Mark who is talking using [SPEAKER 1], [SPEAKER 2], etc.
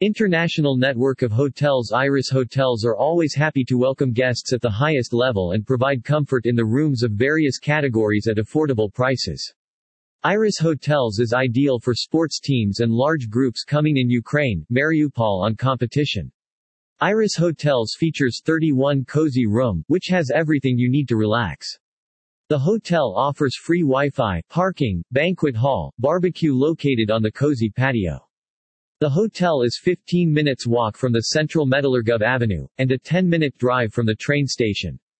[SPEAKER 1] International network of hotels. Iris Hotels are always happy to welcome guests at the highest level and provide comfort in the rooms of various categories at affordable prices. Iris Hotels is ideal for sports teams and large groups coming in Ukraine, Mariupol on competition. Iris Hotels features 31 cozy room, which has everything you need to relax. The hotel offers free Wi-Fi, parking, banquet hall, barbecue located on the cozy patio. The hotel is 15 minutes walk from the central Metallurgov Avenue, and a 10-minute drive from the train station.